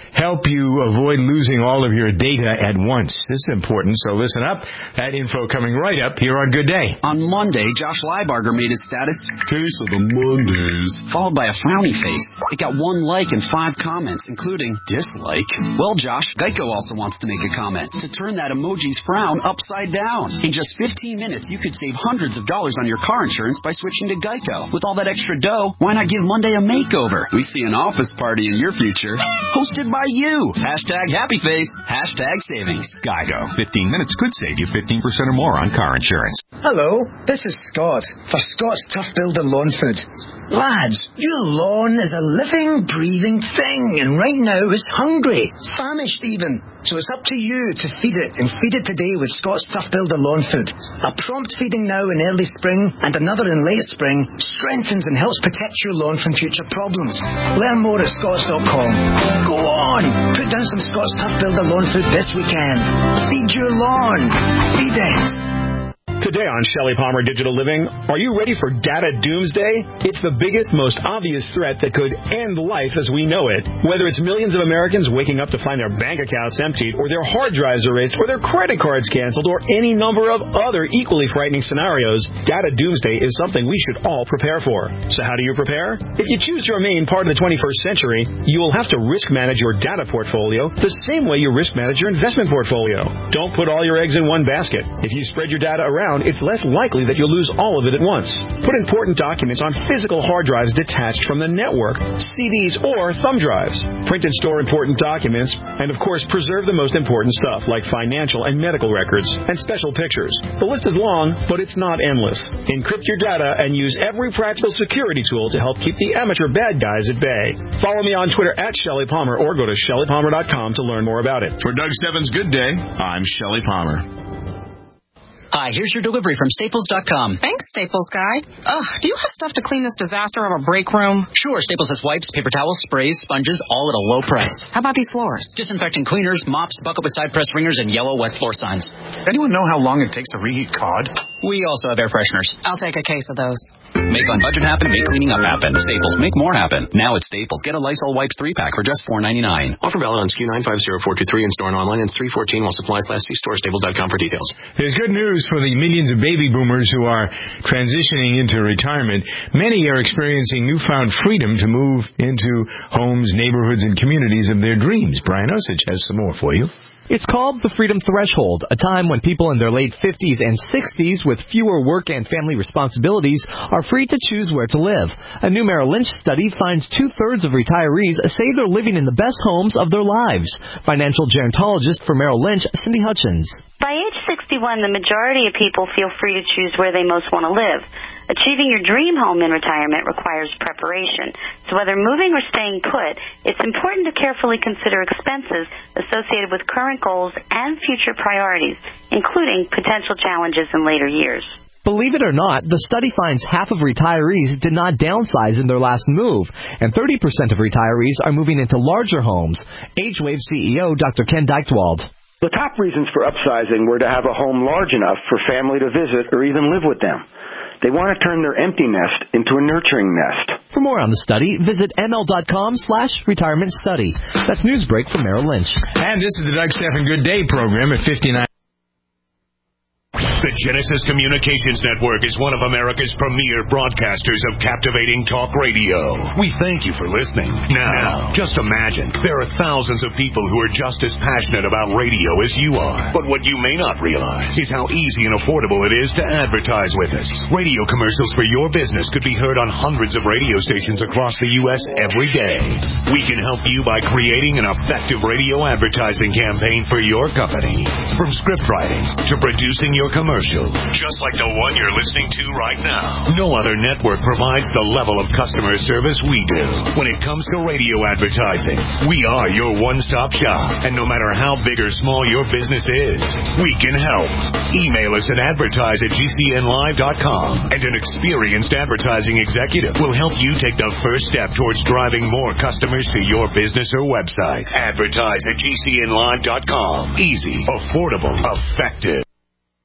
help you avoid losing all of your data at once. This is important, so listen up. That info coming right up here on Good Day. On Monday, Josh Leibarger made his status case of the Mondays, followed by a frowny face. It got one like and five comments, including dislike. Well, Josh, Geico also wants to make a comment to turn that emoji's frown upside down. In just fifteen minutes, you could save hundreds of dollars on your car insurance by switching to Geico. With all that extra dough, why not give Monday a makeover? We see an office party in your future, hosted by you. Hashtag happy face, hashtag savings. Geico. fifteen minutes could save you fifteen percent or more on car insurance. Hello, this is Scott for Scott's Tough Builder Lawn Food. Lads, your lawn is a living, breathing thing, and right now it's hungry, famished even. So it's up to you to feed it, and feed it today with Scott's Tough Builder Lawn Food. A prompt feeding now in early spring and another in late spring strengthens and helps protect your lawn from future problems. Learn more at scotts dot com. Go on, put down some Scott's Tough Builder Lawn Food this weekend. Feed your lawn. Feed it. Today on Shelley Palmer Digital Living, are you ready for data doomsday? It's the biggest, most obvious threat that could end life as we know it. Whether it's millions of Americans waking up to find their bank accounts emptied, or their hard drives erased, or their credit cards canceled, or any number of other equally frightening scenarios, data doomsday is something we should all prepare for. So how do you prepare? If you choose to remain part of the twenty-first century, you will have to risk manage your data portfolio the same way you risk manage your investment portfolio. Don't put all your eggs in one basket. If you spread your data around, it's less likely that you'll lose all of it at once. Put important documents on physical hard drives detached from the network, C Ds, or thumb drives. Print and store important documents, and of course, preserve the most important stuff like financial and medical records and special pictures. The list is long, but it's not endless. Encrypt your data and use every practical security tool to help keep the amateur bad guys at bay. Follow me on Twitter at Shelley Palmer or go to shelley palmer dot com to learn more about it. For Doug Stebbins' Good Day, I'm Shelley Palmer. Hi, here's your delivery from Staples dot com. Thanks, Staples guy. Ugh, do you have stuff to clean this disaster of a break room? Sure, Staples has wipes, paper towels, sprays, sponges, all at a low price. How about these floors? Disinfecting cleaners, mops, bucket with side press ringers, and yellow wet floor signs. Anyone know how long it takes to reheat cod? We also have air fresheners. I'll take a case of those. Make on budget happen, make cleaning up happen. Staples, make more happen. Now at Staples, get a Lysol Wipes three pack for just four ninety-nine. Offer valid on S K U nine five zero four two three in store and online. It's three fourteen while supplies last. See store staples dot com for details. There's good news for the millions of baby boomers who are transitioning into retirement. Many are experiencing newfound freedom to move into homes, neighborhoods, and communities of their dreams. Brian Osich has some more for you. It's called the Freedom Threshold, a time when people in their late fifties and sixties with fewer work and family responsibilities are free to choose where to live. A new Merrill Lynch study finds two-thirds of retirees say they're living in the best homes of their lives. Financial gerontologist for Merrill Lynch, Cindy Hutchins. By age sixty-one, the majority of people feel free to choose where they most want to live. Achieving your dream home in retirement requires preparation. So whether moving or staying put, it's important to carefully consider expenses associated with current goals and future priorities, including potential challenges in later years. Believe it or not, the study finds half of retirees did not downsize in their last move, and thirty percent of retirees are moving into larger homes. H-Wave C E O Doctor Ken Dykewald. The top reasons for upsizing were to have a home large enough for family to visit or even live with them. They want to turn their empty nest into a nurturing nest. For more on the study, visit M L dot com slash retirement study. That's Newsbreak from Merrill Lynch. And this is the Doug Stephan Good Day program at fifty-nine. The Genesis Communications Network is one of America's premier broadcasters of captivating talk radio. We thank you for listening. Now, just imagine, there are thousands of people who are just as passionate about radio as you are. But what you may not realize is how easy and affordable it is to advertise with us. Radio commercials for your business could be heard on hundreds of radio stations across the U S every day. We can help you by creating an effective radio advertising campaign for your company. From script writing to producing your commercial. Commercial, just like the one you're listening to right now. No other network provides the level of customer service we do. When it comes to radio advertising, we are your one-stop shop. And no matter how big or small your business is, we can help. Email us at advertise at G C N live dot com, and an experienced advertising executive will help you take the first step towards driving more customers to your business or website. Advertise at G C N live dot com. Easy, affordable, effective.